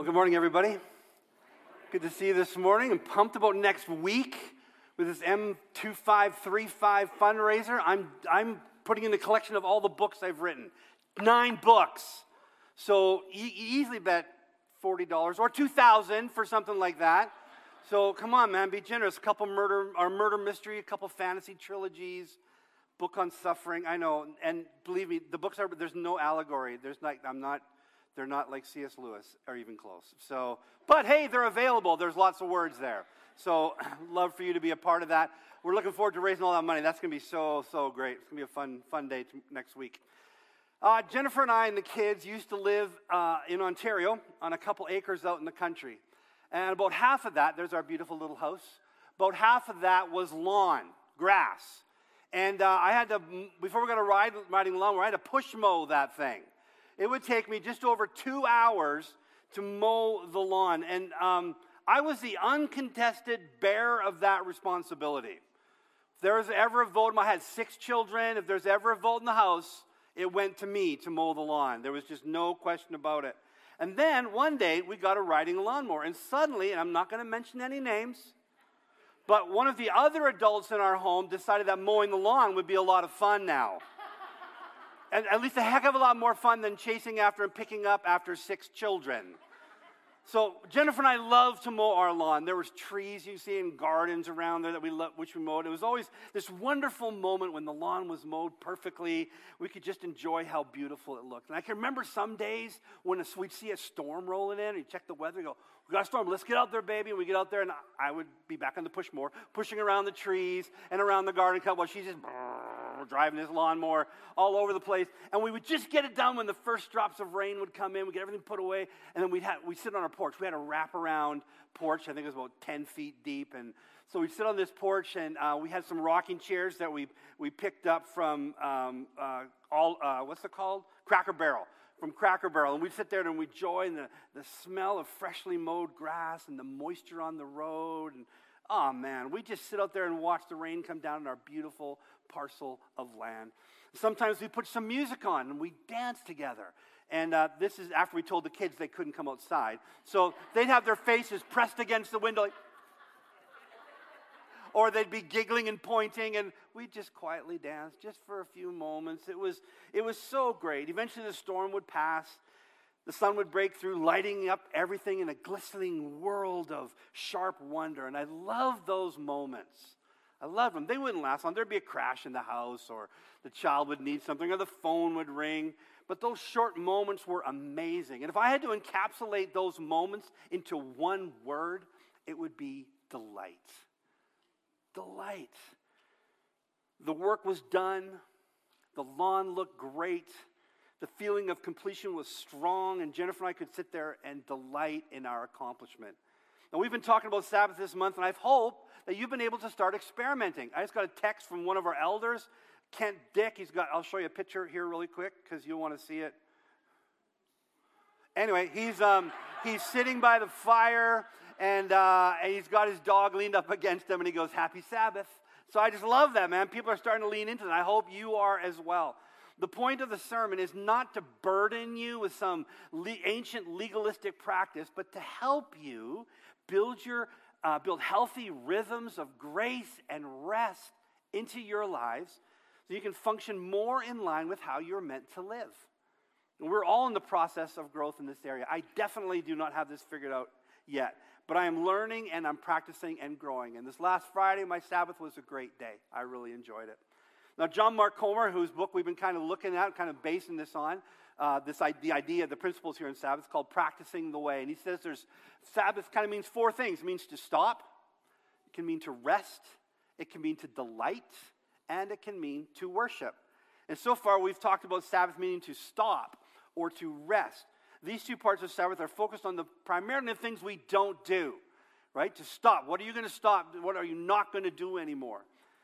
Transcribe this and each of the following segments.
Good morning, everybody. Good to see you this morning. I'm pumped about next week with this M2535 fundraiser. I'm putting in the collection of all the books I've written. 9 books. So you easily bet $40 or $2,000 for something like that. So come on, man, be generous. A couple murder mystery, a couple fantasy trilogies, book on suffering. I know, and believe me, the books there's no allegory. They're not like C.S. Lewis, or even close. So, but hey, they're available. There's lots of words there. So, love for you to be a part of that. We're looking forward to raising all that money. That's going to be so great. It's going to be a fun day next week. Jennifer and I and the kids used to live in Ontario on a couple acres out in the country. And about half of that, there's our beautiful little house. About half of that was lawn, grass. And I had to, before we got riding lawnmower, I had to push mow that thing. It would take me just over 2 hours to mow the lawn. And I was the uncontested bearer of that responsibility. If there was ever a vote, I had 6 children. If there's ever a vote in the house, it went to me to mow the lawn. There was just no question about it. And then one day, we got a riding lawnmower. And suddenly, and I'm not going to mention any names, but one of the other adults in our home decided that mowing the lawn would be a lot of fun now. And at least a heck of a lot more fun than chasing after and picking up after 6 children. So Jennifer and I love to mow our lawn. There was trees you see and gardens around there that which we mowed. It was always this wonderful moment when the lawn was mowed perfectly. We could just enjoy how beautiful it looked. And I can remember some days when we'd see a storm rolling in, and you check the weather, and go, we got a storm, let's get out there, baby. And we get out there, and I would be back on the push mower, pushing around the trees and around the garden cut while she's just driving this lawnmower all over the place. And we would just get it done when the first drops of rain would come in. We'd get everything put away, and then we'd sit on our porch. We had a wraparound porch. I think it was about 10 feet deep. And so we'd sit on this porch, and we had some rocking chairs that we picked up from what's it called? Cracker Barrel. From Cracker Barrel. And we'd sit there and we'd enjoy the smell of freshly mowed grass and the moisture on the road. And oh man, we just sit out there and watch the rain come down on our beautiful parcel of land. Sometimes we put some music on and we dance together. And this is after we told the kids they couldn't come outside. So they'd have their faces pressed against the window, or they'd be giggling and pointing, and we'd just quietly dance just for a few moments. It was so great. Eventually the storm would pass. The sun would break through, lighting up everything in a glistening world of sharp wonder. And I love those moments. I love them. They wouldn't last long. There'd be a crash in the house, or the child would need something, or the phone would ring. But those short moments were amazing. And if I had to encapsulate those moments into one word, it would be delight. Delight. The work was done. The lawn looked great. The feeling of completion was strong, and Jennifer and I could sit there and delight in our accomplishment. Now, we've been talking about Sabbath this month, and I hope that you've been able to start experimenting. I just got a text from one of our elders, Kent Dick. I'll show you a picture here really quick because you'll want to see it. Anyway, he's sitting by the fire, and he's got his dog leaned up against him, and he goes, "Happy Sabbath." So I just love that, man. People are starting to lean into that. I hope you are as well. The point of the sermon is not to burden you with some ancient legalistic practice, but to help you build healthy rhythms of grace and rest into your lives so you can function more in line with how you're meant to live. And we're all in the process of growth in this area. I definitely do not have this figured out yet, but I am learning and I'm practicing and growing. And this last Friday, my Sabbath was a great day. I really enjoyed it. Now, John Mark Comer, whose book we've been kind of looking at, kind of basing this on, the idea, the principles here in Sabbath, is called practicing the way. And he says Sabbath kind of means 4 things. It means to stop, it can mean to rest, it can mean to delight, and it can mean to worship. And so far, we've talked about Sabbath meaning to stop or to rest. These 2 parts of Sabbath are focused on primarily the things we don't do, right? To stop. What are you going to stop? What are you not going to do anymore?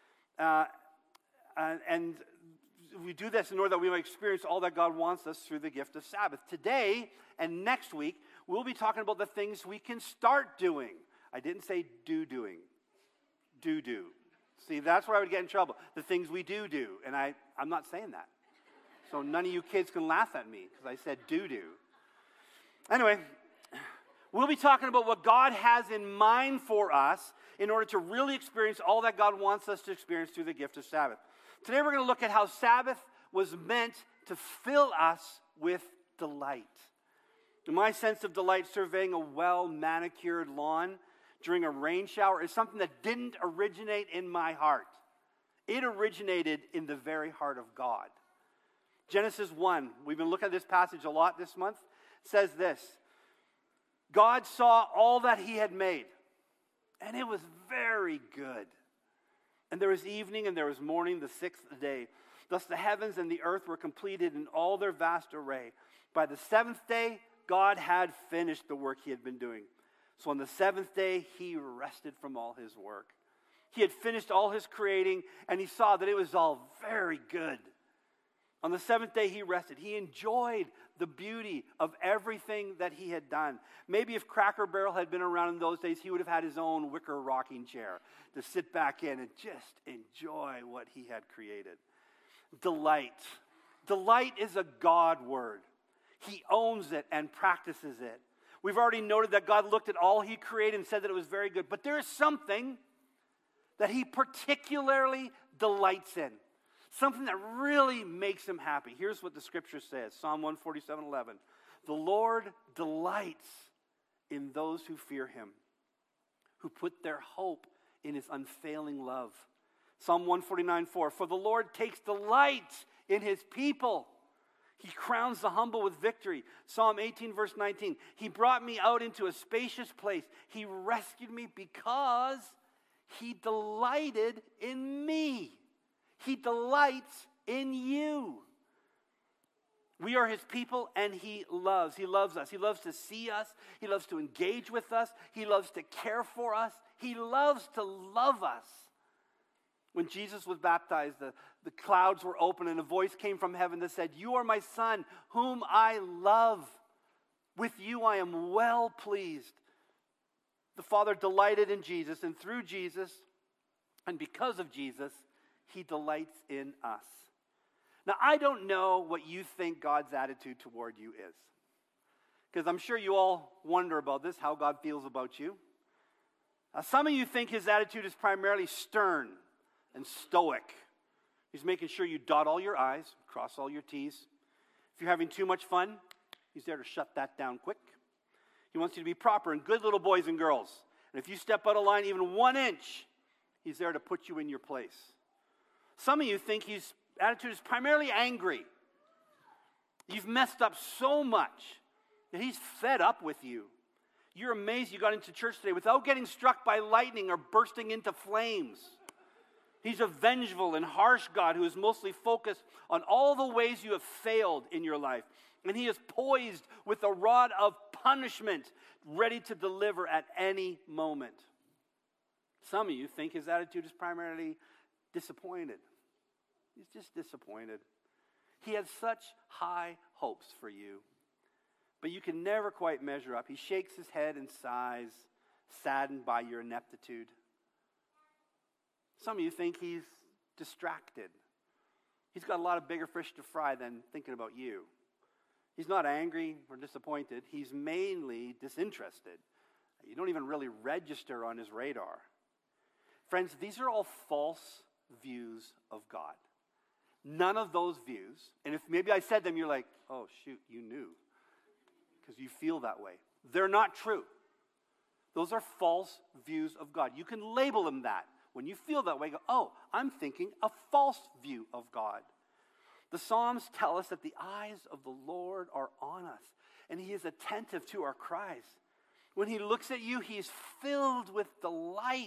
And we do this in order that we might experience all that God wants us through the gift of Sabbath. Today and next week, we'll be talking about the things we can start doing. I didn't say doing. Do. See, that's where I would get in trouble. The things we do. And I'm not saying that. So none of you kids can laugh at me because I said do. Anyway, We'll be talking about what God has in mind for us in order to really experience all that God wants us to experience through the gift of Sabbath. Today we're going to look at how Sabbath was meant to fill us with delight. In my sense of delight, surveying a well-manicured lawn during a rain shower is something that didn't originate in my heart. It originated in the very heart of God. Genesis 1, we've been looking at this passage a lot this month, says this: God saw all that he had made, and it was very good. And there was evening and there was morning, the sixth day. Thus the heavens and the earth were completed in all their vast array. By the seventh day, God had finished the work he had been doing. So on the seventh day, he rested from all his work. He had finished all his creating, and he saw that it was all very good. On the seventh day, he rested. He enjoyed the beauty of everything that he had done. Maybe if Cracker Barrel had been around in those days, he would have had his own wicker rocking chair to sit back in and just enjoy what he had created. Delight. Delight is a God word. He owns it and practices it. We've already noted that God looked at all he created and said that it was very good. But there is something that he particularly delights in. Something that really makes him happy. Here's what the scripture says, Psalm 147:11. The Lord delights in those who fear him, who put their hope in his unfailing love. Psalm 149:4. For the Lord takes delight in his people. He crowns the humble with victory. Psalm 18:19. He brought me out into a spacious place. He rescued me because he delighted in me. He delights in you. We are his people, and he loves. He loves us. He loves to see us. He loves to engage with us. He loves to care for us. He loves to love us. When Jesus was baptized, the clouds were open, and a voice came from heaven that said, "You are my son, whom I love. With you I am well pleased." The Father delighted in Jesus, and through Jesus, and because of Jesus, he delights in us. Now, I don't know what you think God's attitude toward you is, because I'm sure you all wonder about this, how God feels about you. Some of you think his attitude is primarily stern and stoic. He's making sure you dot all your I's, cross all your T's. If you're having too much fun, he's there to shut that down quick. He wants you to be proper and good little boys and girls. And if you step out of line even 1 inch, he's there to put you in your place. Some of you think his attitude is primarily angry. You've messed up so much that he's fed up with you. You're amazed you got into church today without getting struck by lightning or bursting into flames. He's a vengeful and harsh God who is mostly focused on all the ways you have failed in your life. And he is poised with a rod of punishment, ready to deliver at any moment. Some of you think his attitude is primarily disappointed. He's just disappointed. He had such high hopes for you, but you can never quite measure up. He shakes his head and sighs, saddened by your ineptitude. Some of you think he's distracted. He's got a lot of bigger fish to fry than thinking about you. He's not angry or disappointed. He's mainly disinterested. You don't even really register on his radar. Friends, these are all false views of God. None of those views, and if maybe I said them, you're like, oh shoot, you knew, because you feel that way. They're not true. Those are false views of God. You can label them that. When you feel that way, go, oh, I'm thinking a false view of God. The Psalms tell us that the eyes of the Lord are on us, and he is attentive to our cries. When he looks at you, he is filled with delight.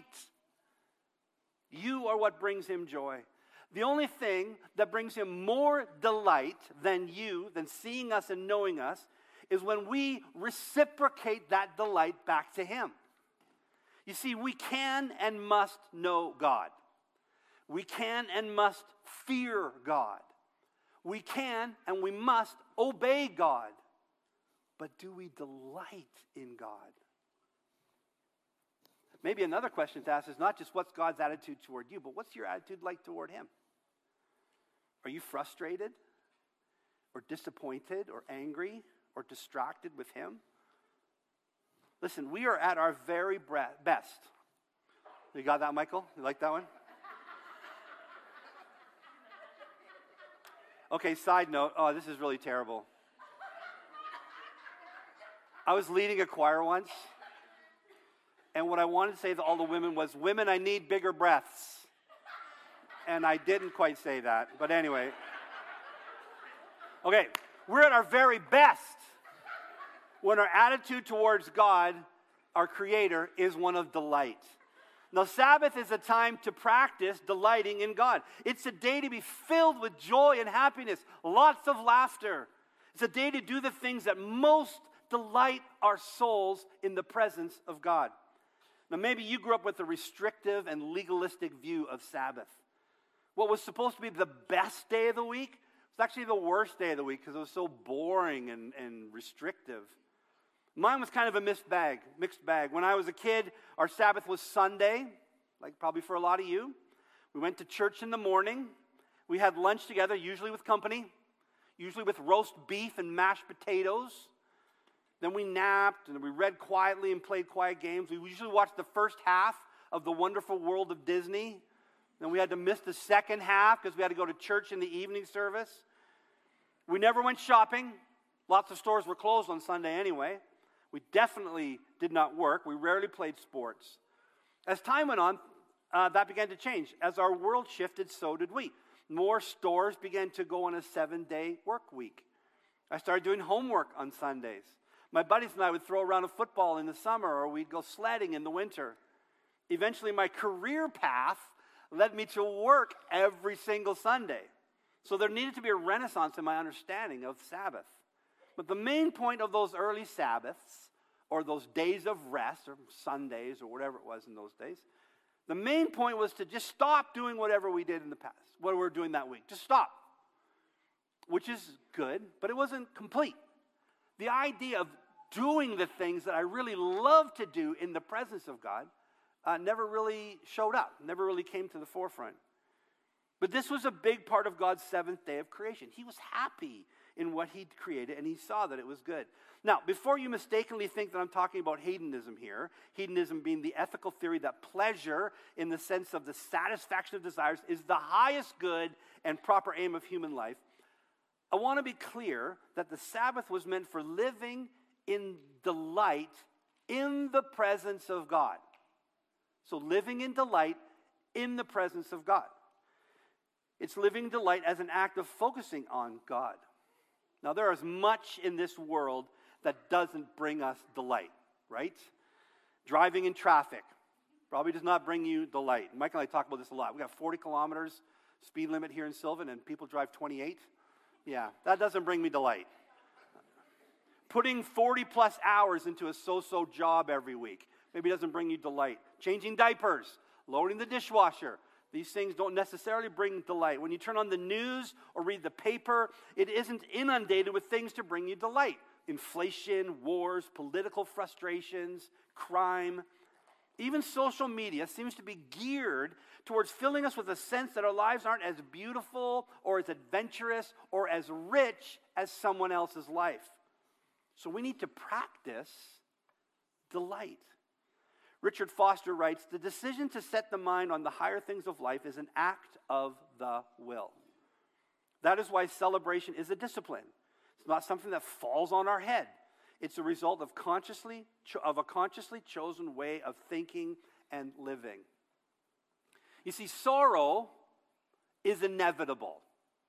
You are what brings him joy. The only thing that brings him more delight than seeing us and knowing us, is when we reciprocate that delight back to him. You see, we can and must know God. We can and must fear God. We can and we must obey God. But do we delight in God? Maybe another question to ask is not just what's God's attitude toward you, but what's your attitude like toward him? Are you frustrated or disappointed or angry or distracted with him? Listen, we are at our very best. You got that, Michael? You like that one? Okay, side note. Oh, this is really terrible. I was leading a choir once, and what I wanted to say to all the women was, women, I need bigger breaths. And I didn't quite say that, but anyway. Okay, we're at our very best when our attitude towards God, our Creator, is one of delight. Now, Sabbath is a time to practice delighting in God. It's a day to be filled with joy and happiness, lots of laughter. It's a day to do the things that most delight our souls in the presence of God. Now, maybe you grew up with a restrictive and legalistic view of Sabbath. What was supposed to be the best day of the week was actually the worst day of the week because it was so boring and restrictive. Mine was kind of a mixed bag. When I was a kid, our Sabbath was Sunday, like probably for a lot of you. We went to church in the morning. We had lunch together, usually with company, usually with roast beef and mashed potatoes. Then we napped and we read quietly and played quiet games. We usually watched the first half of The Wonderful World of Disney. Then we had to miss the second half because we had to go to church in the evening service. We never went shopping. Lots of stores were closed on Sunday anyway. We definitely did not work. We rarely played sports. As time went on, that began to change. As our world shifted, so did we. More stores began to go on a 7-day work week. I started doing homework on Sundays. My buddies and I would throw around a football in the summer, or we'd go sledding in the winter. Eventually, my career path led me to work every single Sunday. So there needed to be a renaissance in my understanding of Sabbath. But the main point of those early Sabbaths, or those days of rest, or Sundays, or whatever it was in those days, the main point was to just stop doing whatever we did in the past, what we were doing that week. Just stop. Which is good, but it wasn't complete. The idea of doing the things that I really love to do in the presence of God never really showed up, never really came to the forefront. But this was a big part of God's seventh day of creation. He was happy in what He'd created, and He saw that it was good. Now, before you mistakenly think that I'm talking about hedonism here, hedonism being the ethical theory that pleasure, in the sense of the satisfaction of desires, is the highest good and proper aim of human life, I want to be clear that the Sabbath was meant for living in delight in the presence of God. So living in delight in the presence of God. It's living delight as an act of focusing on God. Now, there is much in this world that doesn't bring us delight, right? Driving in traffic probably does not bring you delight. Mike and I talk about this a lot. We got 40 kilometers speed limit here in Sylvan, and people drive 28. Yeah, that doesn't bring me delight. Putting 40-plus hours into a so-so job every week maybe doesn't bring you delight. Changing diapers, loading the dishwasher, these things don't necessarily bring delight. When you turn on the news or read the paper, it isn't inundated with things to bring you delight. Inflation, wars, political frustrations, crime. Even social media seems to be geared towards filling us with a sense that our lives aren't as beautiful or as adventurous or as rich as someone else's life. So we need to practice delight. Richard Foster writes, the decision to set the mind on the higher things of life is an act of the will. That is why celebration is a discipline. It's not something that falls on our head. It's a result of a consciously chosen way of thinking and living. You see, sorrow is inevitable.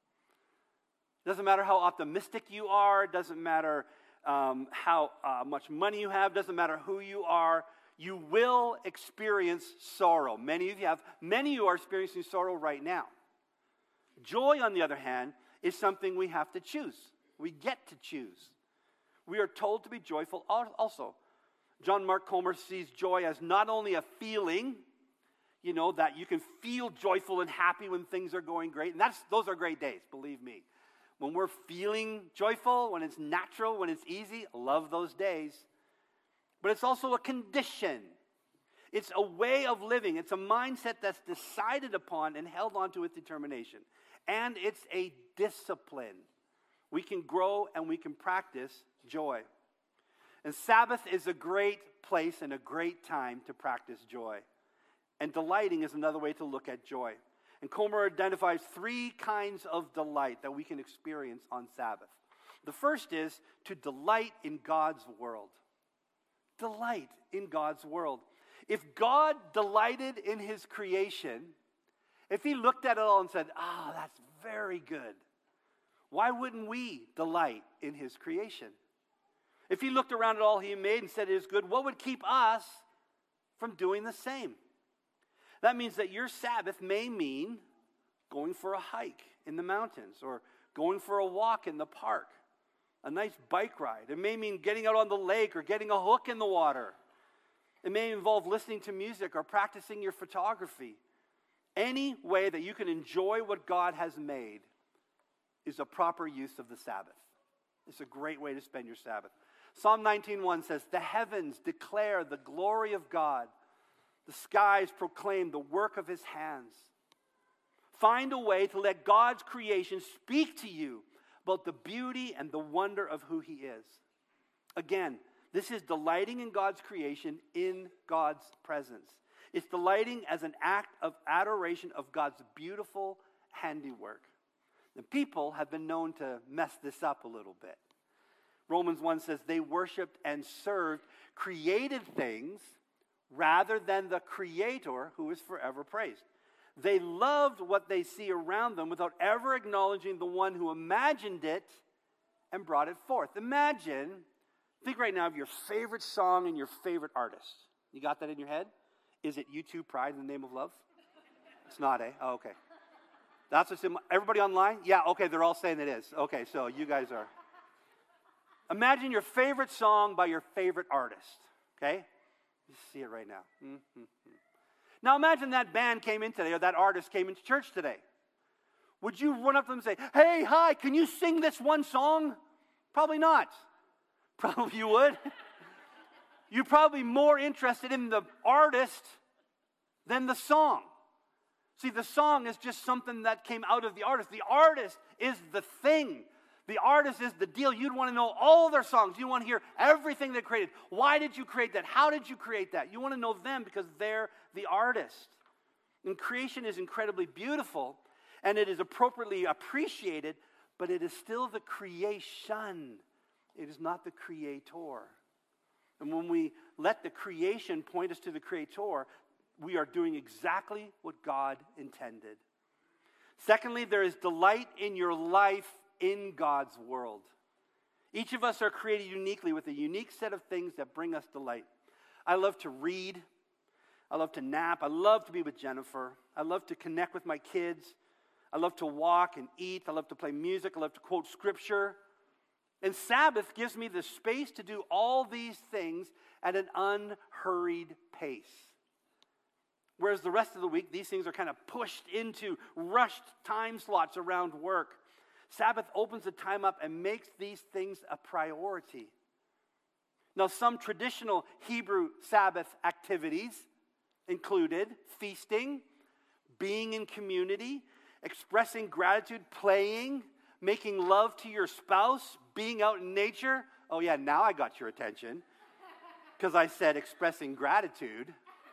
Doesn't matter how optimistic you are, doesn't matter how much money you have, doesn't matter who you are, you will experience sorrow. Many of you are experiencing sorrow right now. Joy, on the other hand, is something we have to choose. We get to choose. We are told to be joyful also. John Mark Comer sees joy as not only a feeling, that you can feel joyful and happy when things are going great. And those are great days, believe me. When we're feeling joyful, when it's natural, when it's easy, love those days. But it's also a condition. It's a way of living. It's a mindset that's decided upon and held onto with determination. And it's a discipline. We can grow and we can practice joy. And Sabbath is a great place and a great time to practice joy. And delighting is another way to look at joy. And Comer identifies 3 kinds of delight that we can experience on Sabbath. The first is to delight in God's world. Delight in God's world. If God delighted in his creation, if he looked at it all and said, that's very good, why wouldn't we delight in his creation? If he looked around at all he made and said it is good, what would keep us from doing the same? That means that your Sabbath may mean going for a hike in the mountains or going for a walk in the park, a nice bike ride. It may mean getting out on the lake or getting a hook in the water. It may involve listening to music or practicing your photography. Any way that you can enjoy what God has made is a proper use of the Sabbath. It's a great way to spend your Sabbath. Psalm 19:1 says, "The heavens declare the glory of God. The skies proclaim the work of his hands." Find a way to let God's creation speak to you about the beauty and the wonder of who he is. Again, this is delighting in God's creation in God's presence. It's delighting as an act of adoration of God's beautiful handiwork. And people have been known to mess this up a little bit. Romans 1 says they worshiped and served created things rather than the Creator who is forever praised. They loved what they see around them without ever acknowledging the one who imagined it and brought it forth. Think right now of your favorite song and your favorite artist. You got that in your head? Is it U2 Pride in the Name of Love? It's not, eh? Oh, okay. That's what's in everybody online? Yeah, okay, they're all saying it is. Okay, so you guys are. Imagine your favorite song by your favorite artist, okay? You see it right now. Mm-hmm. Now imagine that band came in today, or that artist came into church today. Would you run up to them and say, "Hey, hi, can you sing this one song?" Probably not. Probably you would. You're probably more interested in the artist than the song. See, the song is just something that came out of the artist. The artist is the thing. The artist is the deal. You'd want to know all their songs. You want to hear everything they created. Why did you create that? How did you create that? You want to know them because they're the artist. And creation is incredibly beautiful, and it is appropriately appreciated, but it is still the creation. It is not the creator. And when we let the creation point us to the Creator, we are doing exactly what God intended. Secondly, there is delight in your life in God's world. Each of us are created uniquely with a unique set of things that bring us delight. I love to read. I love to nap. I love to be with Jennifer. I love to connect with my kids. I love to walk and eat. I love to play music. I love to quote scripture. And Sabbath gives me the space to do all these things at an unhurried pace. Whereas the rest of the week, these things are kind of pushed into rushed time slots around work. Sabbath opens the time up and makes these things a priority. Now, some traditional Hebrew Sabbath activities included feasting, being in community, expressing gratitude, playing, making love to your spouse, being out in nature. Oh yeah, now I got your attention because I said expressing gratitude.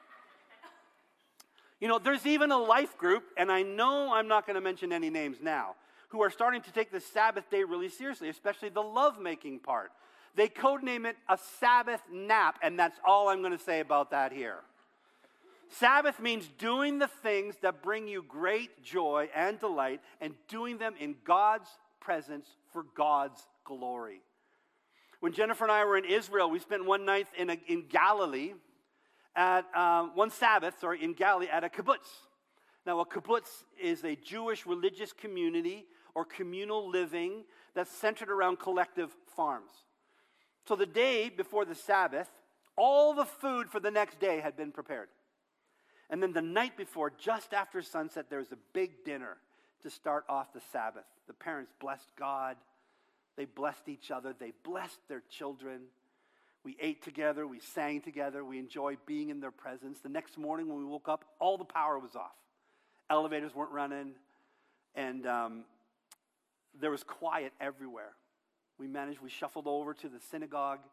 You know, there's even a life group, and I know I'm not going to mention any names now, who are starting to take the Sabbath day really seriously, especially the lovemaking part. They codename it a Sabbath nap, and that's all I'm going to say about that here. Sabbath means doing the things that bring you great joy and delight and doing them in God's presence for God's glory. When Jennifer and I were in Israel, we spent one night in Galilee, one Sabbath in Galilee at a kibbutz. Now, a kibbutz is a Jewish religious community or communal living that's centered around collective farms. So the day before the Sabbath, all the food for the next day had been prepared. And then the night before, just after sunset, there was a big dinner to start off the Sabbath. The parents blessed God. They blessed each other. They blessed their children. We ate together. We sang together. We enjoyed being in their presence. The next morning when we woke up, all the power was off. Elevators weren't running. And there was quiet everywhere. We shuffled over to the synagogue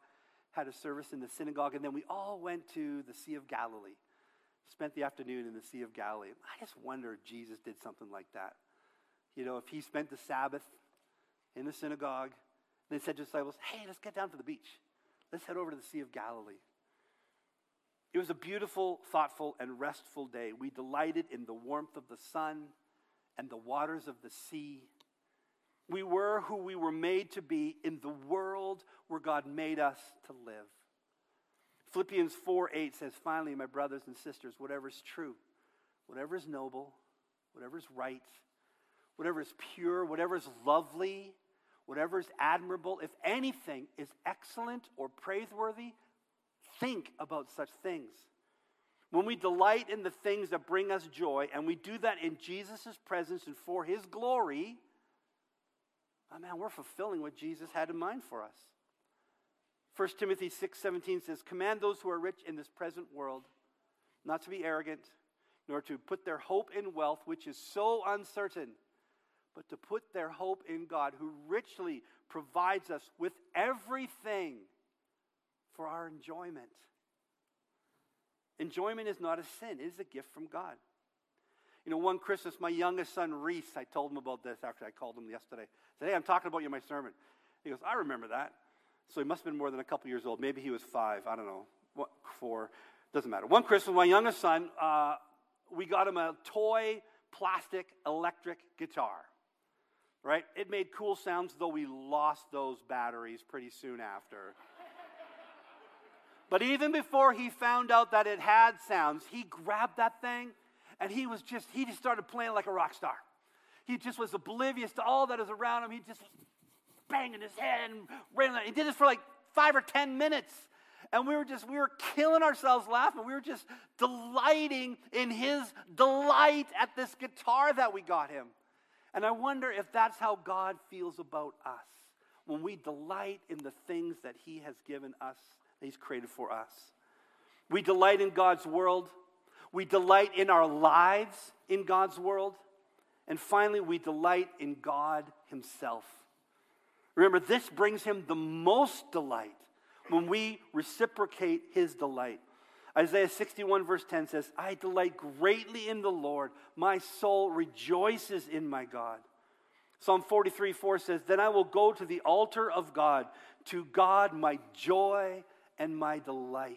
had a service in the synagogue, and then we all went to the Sea of Galilee. Spent the afternoon in the Sea of Galilee. I just wonder if Jesus did something like that. You know, if he spent the Sabbath in the synagogue, and they said to his disciples, hey, let's get down to the beach. Let's head over to the Sea of Galilee. It was a beautiful, thoughtful, and restful day. We delighted in the warmth of the sun and the waters of the sea. We were who we were made to be in the world where God made us to live. Philippians 4:8 says, finally, my brothers and sisters, whatever is true, whatever is noble, whatever is right, whatever is pure, whatever is lovely, whatever is admirable, if anything is excellent or praiseworthy, think about such things. When we delight in the things that bring us joy, and we do that in Jesus' presence and for his glory, oh man, we're fulfilling what Jesus had in mind for us. 1 Timothy 6:17 says, command those who are rich in this present world not to be arrogant, nor to put their hope in wealth, which is so uncertain, but to put their hope in God, who richly provides us with everything for our enjoyment. Enjoyment is not a sin. It is a gift from God. You know, one Christmas, my youngest son, Reese, I told him about this. Actually, I called him yesterday. I said, hey, I'm talking about you in my sermon. He goes, I remember that. So he must have been more than a couple years old. Maybe he was 5. I don't know. 4. Doesn't matter. One Christmas, my youngest son, we got him a toy plastic electric guitar. Right? It made cool sounds, though we lost those batteries pretty soon after. But even before he found out that it had sounds, he grabbed that thing and he just started playing like a rock star. He just was oblivious to all that is around him. He just was banging his head and railing. He did this for like 5 or 10 minutes. And we were killing ourselves laughing. We were just delighting in his delight at this guitar that we got him. And I wonder if that's how God feels about us, when we delight in the things that he has given us, that he's created for us. We delight in God's world. We delight in our lives in God's world. And finally, we delight in God himself. Remember, this brings him the most delight when we reciprocate his delight. Isaiah 61 verse 10 says, I delight greatly in the Lord. My soul rejoices in my God. Psalm 43:4 says, then I will go to the altar of God, to God my joy and my delight.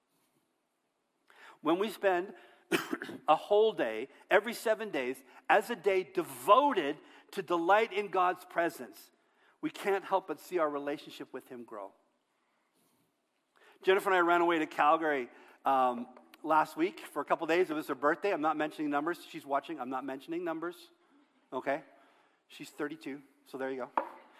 When we spend a whole day, every 7 days, as a day devoted to delight in God's presence, we can't help but see our relationship with him grow. Jennifer and I ran away to Calgary last week for a couple days. It was her birthday. I'm not mentioning numbers. She's watching. I'm not mentioning numbers. Okay? She's 32, so there you go.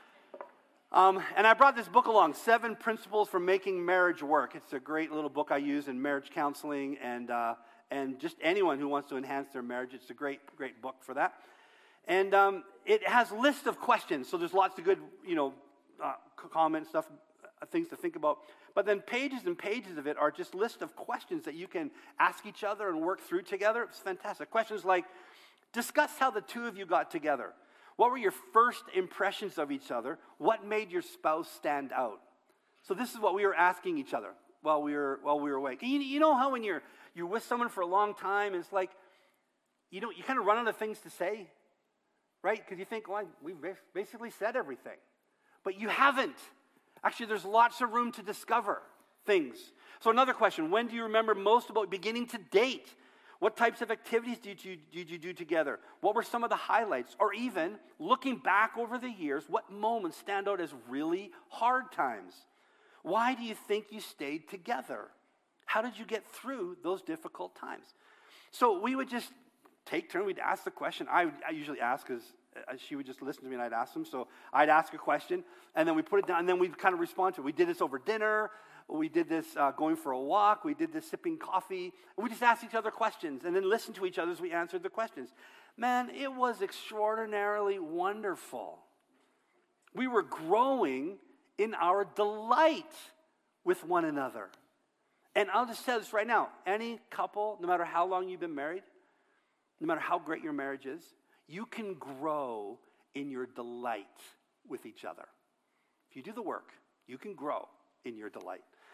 And I brought this book along, 7 Principles for Making Marriage Work. It's a great little book I use in marriage counseling and just anyone who wants to enhance their marriage. It's a great book for that. And it has a list of questions, so there's lots of good, comments, stuff, things to think about. But then pages and pages of it are just lists of questions that you can ask each other and work through together. It's fantastic. Questions like, discuss how the two of you got together. What were your first impressions of each other? What made your spouse stand out? So this is what we were asking each other while we were awake. You know how when you're with someone for a long time, it's like, you kind of run out of things to say, right? Because you think, well, we've basically said everything. But you haven't. Actually, there's lots of room to discover things. So another question, when do you remember most about beginning to date? What types of activities did you do together? What were some of the highlights? Or even, looking back over the years, what moments stand out as really hard times? Why do you think you stayed together? How did you get through those difficult times? So we would just take turns. We'd ask the question. I usually ask because she would just listen to me and I'd ask them. So I'd ask a question and then we put it down and then we'd kind of respond to it. We did this over dinner. We did this going for a walk. We did this sipping coffee. We just asked each other questions and then listened to each other as we answered the questions. Man, it was extraordinarily wonderful. We were growing in our delight with one another. And I'll just tell this right now. Any couple, no matter how long you've been married, no matter how great your marriage is, you can grow in your delight with each other. If you do the work, you can grow in your delight.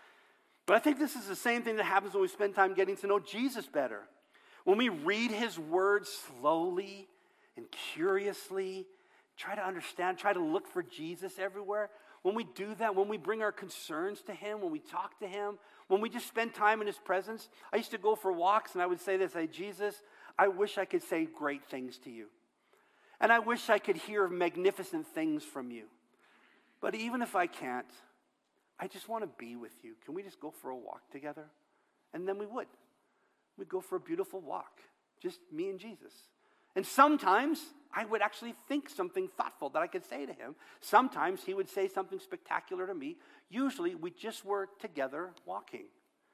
But I think this is the same thing that happens when we spend time getting to know Jesus better. When we read his words slowly and curiously, try to understand, try to look for Jesus everywhere. When we do that, when we bring our concerns to him, when we talk to him, when we just spend time in his presence. I used to go for walks and I would say this, Jesus, I wish I could say great things to you. And I wish I could hear magnificent things from you. But even if I can't, I just want to be with you. Can we just go for a walk together? And then we would. We'd go for a beautiful walk, just me and Jesus. And sometimes I would actually think something thoughtful that I could say to him. Sometimes he would say something spectacular to me. Usually we just were together walking.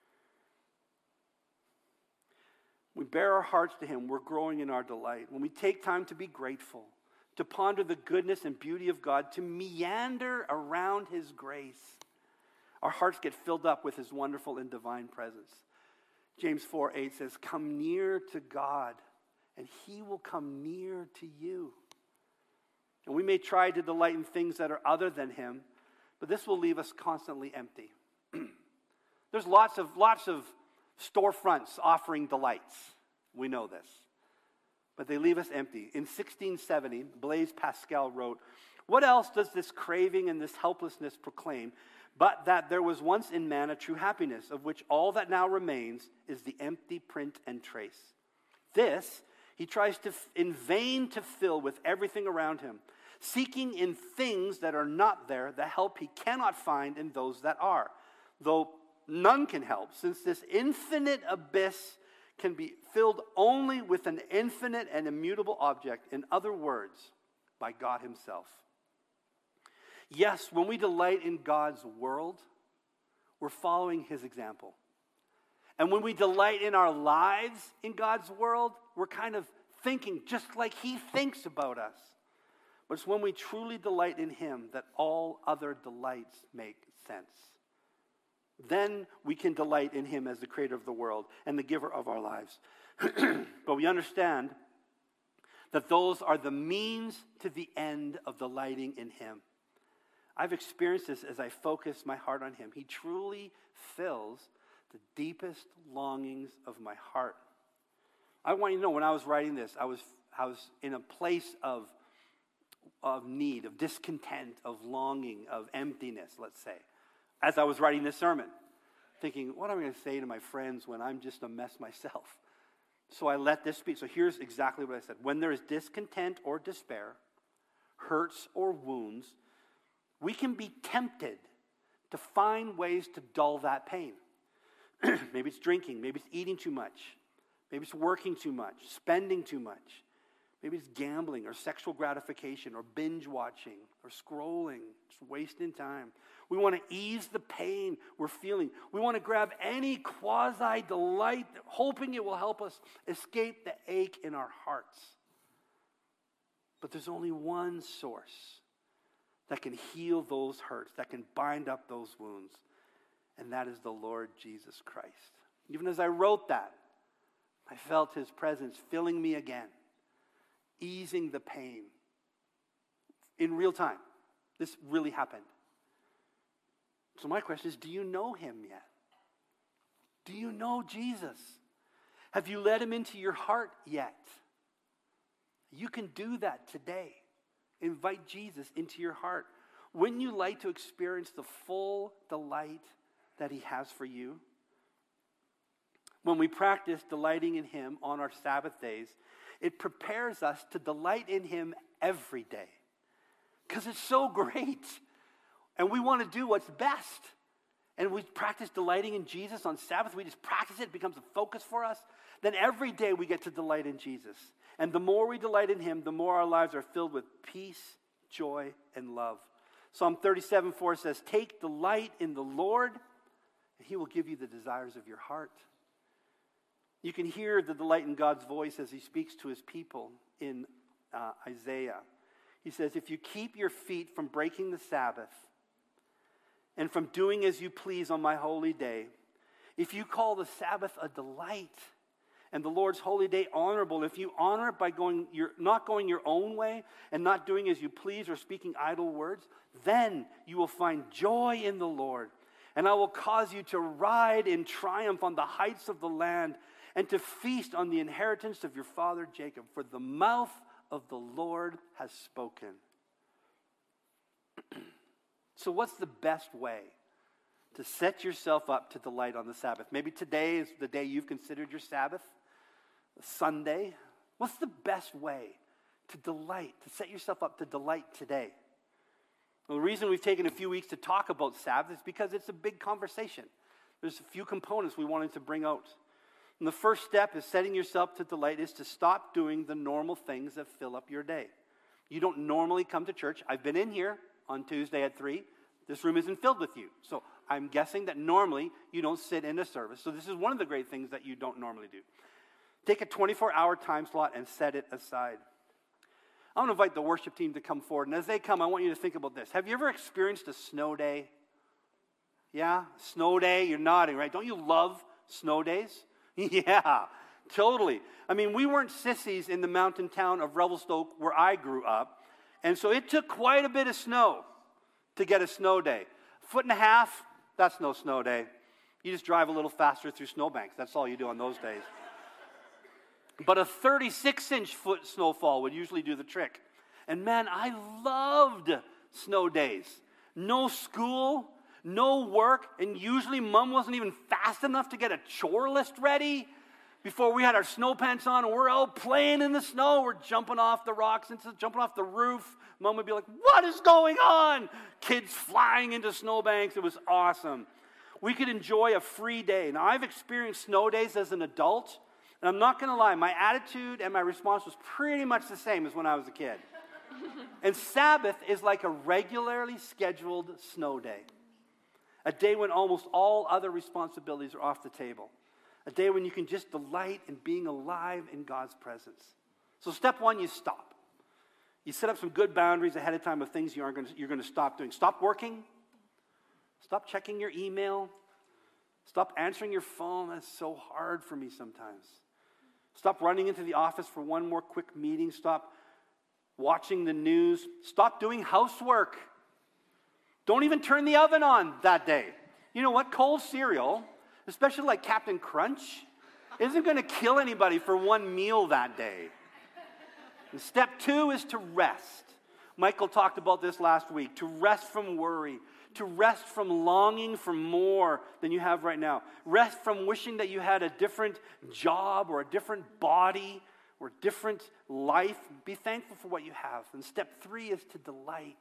We bare our hearts to him. We're growing in our delight. When we take time to be grateful, to ponder the goodness and beauty of God, to meander around his grace, our hearts get filled up with his wonderful and divine presence. James 4:8 says, come near to God, and he will come near to you. And we may try to delight in things that are other than him, but this will leave us constantly empty. There's lots of storefronts offering delights. We know this. But they leave us empty. In 1670, Blaise Pascal wrote, what else does this craving and this helplessness proclaim but that there was once in man a true happiness, of which all that now remains is the empty print and trace. This he tries to in vain to fill with everything around him, seeking in things that are not there the help he cannot find in those that are, though none can help, since this infinite abyss can be filled only with an infinite and immutable object, in other words, by God himself. Yes, when we delight in God's world, we're following his example. And when we delight in our lives in God's world, we're kind of thinking just like he thinks about us. But it's when we truly delight in him that all other delights make sense. Then we can delight in him as the creator of the world and the giver of our lives. But we understand that those are the means to the end of delighting in him. I've experienced this as I focus my heart on him. He truly fills the deepest longings of my heart. I want you to know, when I was writing this, I was in a place of need, of discontent, of longing, of emptiness, let's say, as I was writing this sermon, thinking, what am I going to say to my friends when I'm just a mess myself? So I let this speak. So here's exactly what I said. When there is discontent or despair, hurts or wounds, we can be tempted to find ways to dull that pain. Maybe it's drinking. Maybe it's eating too much. Maybe it's working too much, spending too much. Maybe it's gambling or sexual gratification or binge watching or scrolling, just wasting time. We want to ease the pain we're feeling. We want to grab any quasi-delight, hoping it will help us escape the ache in our hearts. But there's only one source that can heal those hurts, that can bind up those wounds, and that is the Lord Jesus Christ. Even as I wrote that, I felt his presence filling me again, easing the pain in real time. This really happened. So my question is, do you know him yet? Do you know Jesus? Have you let him into your heart yet? You can do that today. Invite Jesus into your heart. Wouldn't you like to experience the full delight that he has for you? When we practice delighting in him on our Sabbath days, it prepares us to delight in him every day. Because it's so great. And we want to do what's best. And we practice delighting in Jesus on Sabbath. We just practice it. It becomes a focus for us. Then every day we get to delight in Jesus. And the more we delight in him, the more our lives are filled with peace, joy, and love. Psalm 37:4 says, take delight in the Lord, and he will give you the desires of your heart. You can hear the delight in God's voice as he speaks to his people in Isaiah. He says, if you keep your feet from breaking the Sabbath and from doing as you please on my holy day, if you call the Sabbath a delight and the Lord's holy day honorable, if you honor it by not going your own way and not doing as you please or speaking idle words, then you will find joy in the Lord And I will cause you to ride in triumph on the heights of the land and to feast on the inheritance of your father Jacob. For the mouth of the Lord has spoken. So what's the best way to set yourself up to delight on the Sabbath? Maybe today is the day you've considered your Sabbath, Sunday. What's the best way to delight, to set yourself up to delight today? Well, the reason we've taken a few weeks to talk about Sabbath is because it's a big conversation. There's a few components we wanted to bring out. And the first step is setting yourself to delight is to stop doing the normal things that fill up your day. You don't normally come to church. I've been in here on Tuesday at 3. This room isn't filled with you. So I'm guessing that normally you don't sit in a service. So this is one of the great things that you don't normally do. Take a 24-hour time slot and set it aside. I want to invite the worship team to come forward. And as they come, I want you to think about this. Have you ever experienced a snow day? Yeah? Snow day? You're nodding, right? Don't you love snow days? Yeah, totally. I mean, we weren't sissies in the mountain town of Revelstoke where I grew up. And so it took quite a bit of snow to get a snow day. 1.5 feet, that's no snow day. You just drive a little faster through snowbanks. That's all you do on those days. But a 36-inch foot snowfall would usually do the trick. And man, I loved snow days. No school, no work, and usually Mom wasn't even fast enough to get a chore list ready before we had our snow pants on and we're out playing in the snow. We're jumping off the rocks, jumping off the roof. Mom would be like, "What is going on?" Kids flying into snowbanks. It was awesome. We could enjoy a free day. Now, I've experienced snow days as an adult. And I'm not going to lie, my attitude and my response was pretty much the same as when I was a kid. And Sabbath is like a regularly scheduled snow day. A day when almost all other responsibilities are off the table. A day when you can just delight in being alive in God's presence. So step one, you stop. You set up some good boundaries ahead of time of things you're going to stop doing. Stop working. Stop checking your email. Stop answering your phone. That's so hard for me sometimes. Stop running into the office for one more quick meeting. Stop watching the news. Stop doing housework. Don't even turn the oven on that day. You know what? Cold cereal, especially like Captain Crunch, isn't going to kill anybody for one meal that day. And step 2 is to rest. Michael talked about this last week. To rest from worry. To rest from longing for more than you have right now. Rest from wishing that you had a different job or a different body or a different life. Be thankful for what you have. And step 3 is to delight.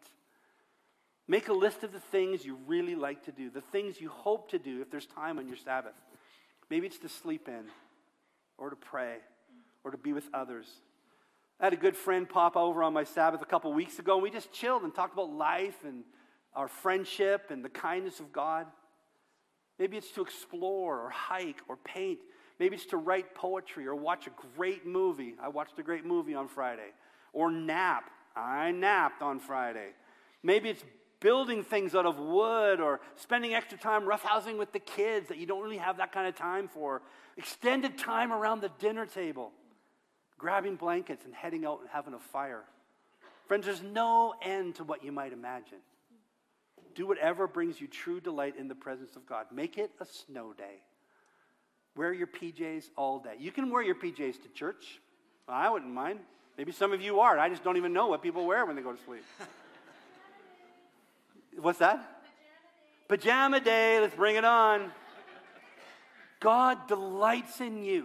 Make a list of the things you really like to do, the things you hope to do if there's time on your Sabbath. Maybe it's to sleep in or to pray or to be with others. I had a good friend pop over on my Sabbath a couple weeks ago, and we just chilled and talked about life and our friendship and the kindness of God. Maybe it's to explore or hike or paint. Maybe it's to write poetry or watch a great movie. I watched a great movie on Friday. Or nap. I napped on Friday. Maybe it's building things out of wood or spending extra time roughhousing with the kids that you don't really have that kind of time for. Extended time around the dinner table. Grabbing blankets and heading out and having a fire. Friends, there's no end to what you might imagine. Do whatever brings you true delight in the presence of God. Make it a snow day. Wear your PJs all day. You can wear your PJs to church. I wouldn't mind. Maybe some of you are. I just don't even know what people wear when they go to sleep. What's that? Pajama day. Let's bring it on. God delights in you.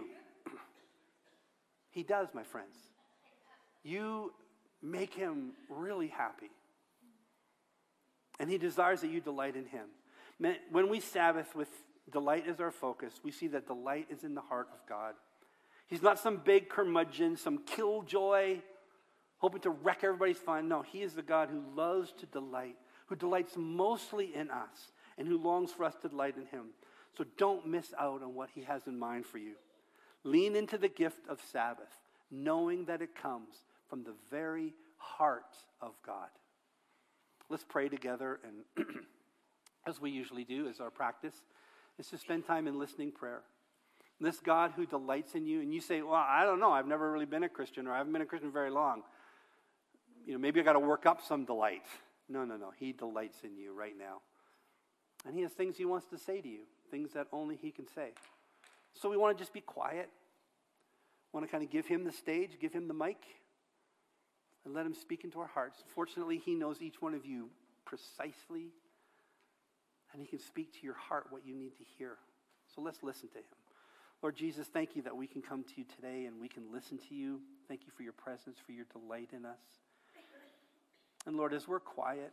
He does, my friends. You make him really happy. And he desires that you delight in him. When we Sabbath with delight as our focus, we see that delight is in the heart of God. He's not some big curmudgeon, some killjoy, hoping to wreck everybody's fun. No, he is the God who loves to delight, who delights mostly in us, and who longs for us to delight in him. So don't miss out on what he has in mind for you. Lean into the gift of Sabbath, knowing that it comes from the very heart of God. Let's pray together, and as we usually do, as our practice, is to spend time in listening prayer. And this God who delights in you, and you say, well, I don't know, I've never really been a Christian, or I haven't been a Christian very long. Maybe I got to work up some delight. No. He delights in you right now. And he has things he wants to say to you, things that only he can say. So we want to just be quiet. Want to kind of give him the stage, give him the mic, and let him speak into our hearts. Fortunately, he knows each one of you precisely, and he can speak to your heart what you need to hear. So let's listen to him. Lord Jesus, thank you that we can come to you today and we can listen to you. Thank you for your presence, for your delight in us. And Lord, as we're quiet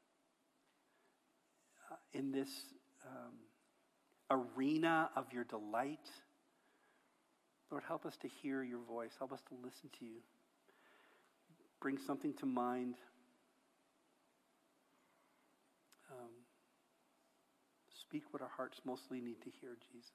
in this arena of your delight, Lord, help us to hear your voice. Help us to listen to you. Bring something to mind. Speak what our hearts mostly need to hear, Jesus.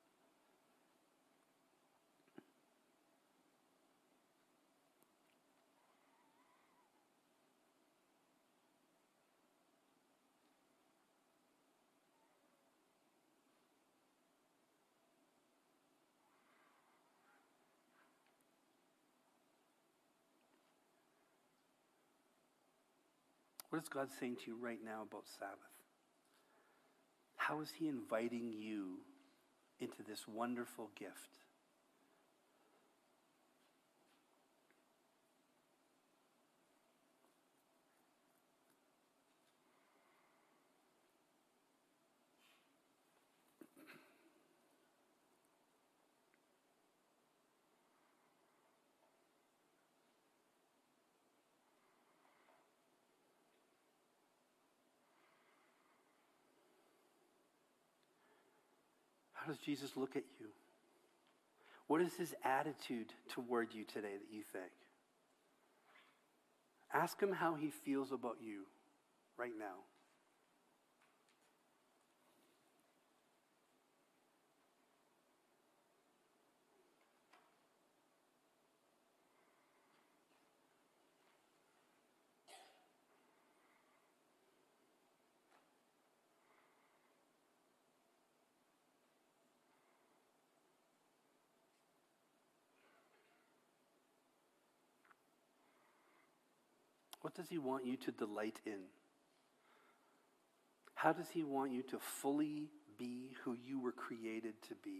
What is God saying to you right now about Sabbath? How is he inviting you into this wonderful gift? How does Jesus look at you? What is his attitude toward you today that you think? Ask him how he feels about you right now. What does he want you to delight in? How does he want you to fully be who you were created to be?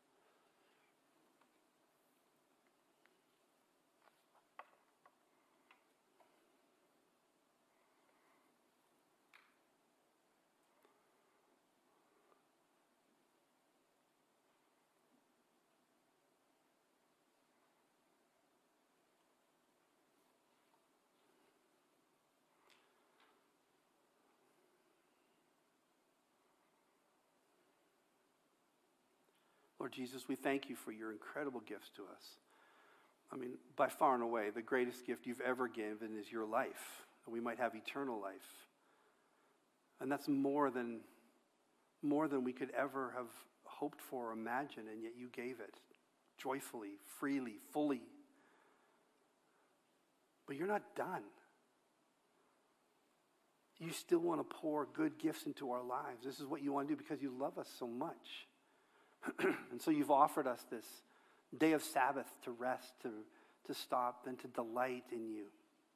Lord Jesus, we thank you for your incredible gifts to us. I mean, by far and away, the greatest gift you've ever given is your life, that we might have eternal life. And that's more than we could ever have hoped for or imagined, and yet you gave it joyfully, freely, fully. But you're not done. You still want to pour good gifts into our lives. This is what you want to do because you love us so much. And so you've offered us this day of Sabbath to rest, to stop, and to delight in you.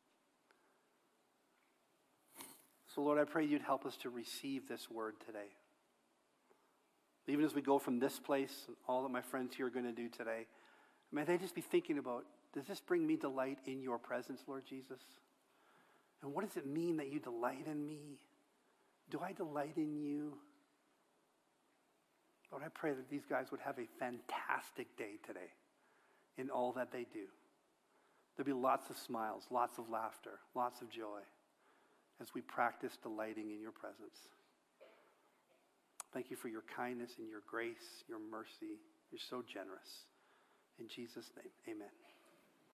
So Lord, I pray you'd help us to receive this word today. Even as we go from this place, and all that my friends here are going to do today, may they just be thinking about, does this bring me delight in your presence, Lord Jesus? And what does it mean that you delight in me? Do I delight in you? Lord, I pray that these guys would have a fantastic day today in all that they do. There'll be lots of smiles, lots of laughter, lots of joy as we practice delighting in your presence. Thank you for your kindness and your grace, your mercy. You're so generous. In Jesus' name, amen.